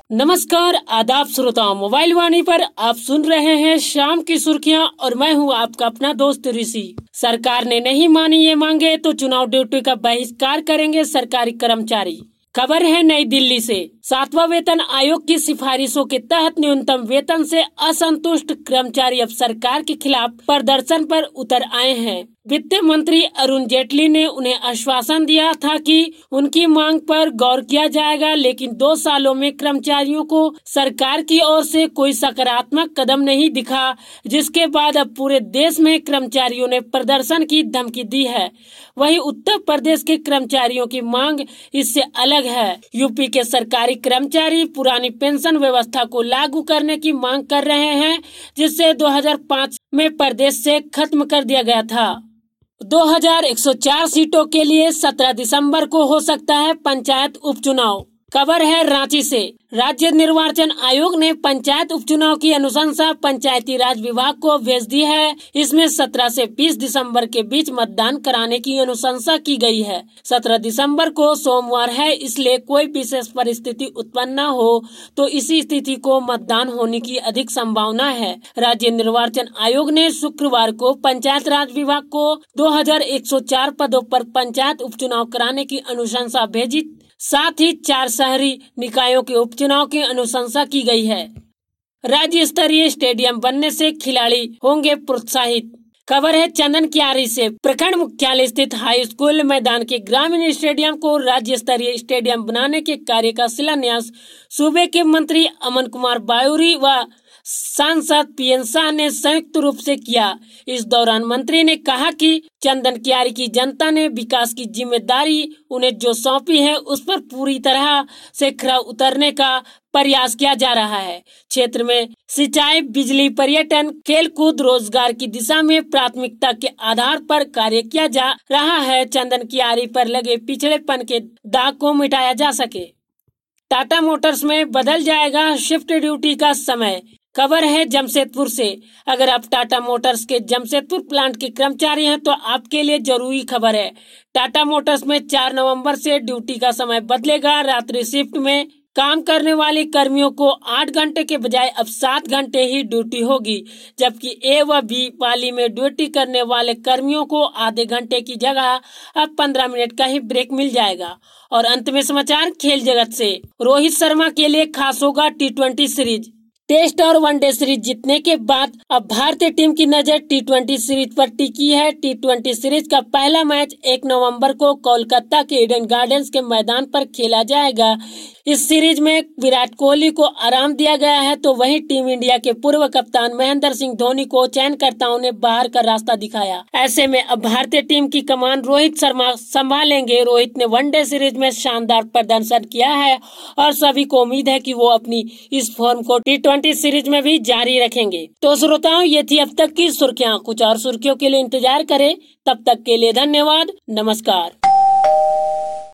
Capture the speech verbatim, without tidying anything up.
नमस्कार, आदाब श्रोताओं। मोबाइल वाणी पर आप सुन रहे हैं शाम की सुर्खियां और मैं हूं आपका अपना दोस्त ऋषि। सरकार ने नहीं मानी ये मांगे तो चुनाव ड्यूटी का बहिष्कार करेंगे सरकारी कर्मचारी। खबर है नई दिल्ली से। सातवां वेतन आयोग की सिफारिशों के तहत न्यूनतम वेतन से असंतुष्ट कर्मचारी अब सरकार के खिलाफ प्रदर्शन पर उतर आए हैं। वित्त मंत्री अरुण जेटली ने उन्हें आश्वासन दिया था कि उनकी मांग पर गौर किया जाएगा, लेकिन दो सालों में कर्मचारियों को सरकार की ओर से कोई सकारात्मक कदम नहीं दिखा, जिसके बाद अब पूरे देश में कर्मचारियों ने प्रदर्शन की धमकी दी है। वहीं उत्तर प्रदेश के कर्मचारियों की मांग इससे अलग है। यूपी के सरकारी कर्मचारी पुरानी पेंशन व्यवस्था को लागू करने की मांग कर रहे हैं, जिससे दो हज़ार पाँच में प्रदेश से खत्म कर दिया गया था। दो हज़ार एक सौ चार सीटों के लिए सत्रह दिसंबर को हो सकता है पंचायत उपचुनाव। खबर है रांची से। राज्य निर्वाचन आयोग ने पंचायत उपचुनाव की अनुशंसा पंचायती राज विभाग को भेज दी है। इसमें सत्रह से बीस दिसंबर के बीच मतदान कराने की अनुशंसा की गई है। सत्रह दिसंबर को सोमवार है, इसलिए कोई विशेष परिस्थिति उत्पन्न न हो तो इसी स्थिति को मतदान होने की अधिक संभावना है। राज्य निर्वाचन आयोग ने शुक्रवार को पंचायत राज विभाग को दो हज़ार एक सौ चार पदों पर पंचायत उपचुनाव कराने की अनुशंसा भेजी। साथ ही चार शहरी निकायों के उपचुनाव की अनुशंसा की गई है। राज्य स्तरीय स्टेडियम बनने से खिलाड़ी होंगे प्रोत्साहित। खबर है चंदन कियारी से। प्रखंड मुख्यालय स्थित हाई स्कूल मैदान के ग्रामीण स्टेडियम को राज्य स्तरीय स्टेडियम बनाने के कार्य का शिलान्यास सूबे के मंत्री अमन कुमार बायूरी व सांसद पीएन शाह ने संयुक्त रूप से किया। इस दौरान मंत्री ने कहा कि चंदन कियारी की जनता ने विकास की जिम्मेदारी उन्हें जो सौंपी है, उस पर पूरी तरह से खरा उतरने का प्रयास किया जा रहा है। क्षेत्र में सिंचाई, बिजली, पर्यटन, खेलकूद, रोजगार की दिशा में प्राथमिकता के आधार पर कार्य किया जा रहा है। चंदन कियारी पर लगे पिछड़ेपन के दाग को मिटाया जा सके। टाटा मोटर्स में बदल जाएगा शिफ्ट ड्यूटी का समय। खबर है जमशेदपुर से। अगर आप टाटा मोटर्स के जमशेदपुर प्लांट के कर्मचारी हैं तो आपके लिए जरूरी खबर है। टाटा मोटर्स में चार नवंबर से ड्यूटी का समय बदलेगा। रात्रि शिफ्ट में काम करने वाले कर्मियों को आठ घंटे के बजाय अब सात घंटे ही ड्यूटी होगी, जबकि ए व बी पाली में ड्यूटी करने वाले कर्मियों को आधे घंटे की जगह अब पंद्रह मिनट का ही ब्रेक मिल जाएगा। और अंत में समाचार खेल जगत से। रोहित शर्मा के लिए खास होगा टी ट्वेंटी सीरीज। टेस्ट और वनडे सीरीज जीतने के बाद अब भारतीय टीम की नजर टी ट्वेंटी सीरीज पर टिकी है। टी ट्वेंटी सीरीज का पहला मैच एक नवंबर को कोलकाता के ईडन गार्डन्स के मैदान पर खेला जाएगा। इस सीरीज में विराट कोहली को आराम दिया गया है, तो वहीं टीम इंडिया के पूर्व कप्तान महेंद्र सिंह धोनी को चयनकर्ताओं ने बाहर का रास्ता दिखाया। ऐसे में अब भारतीय टीम की कमान रोहित शर्मा संभालेंगे। रोहित ने वनडे सीरीज में शानदार प्रदर्शन किया है और सभी को उम्मीद है कि वो अपनी इस फॉर्म को टी ट्वेंटी सीरीज में भी जारी रखेंगे। तो श्रोताओं, ये थी अब तक की सुर्खियां। कुछ और सुर्खियों के लिए इंतजार करें। तब तक के लिए धन्यवाद। नमस्कार।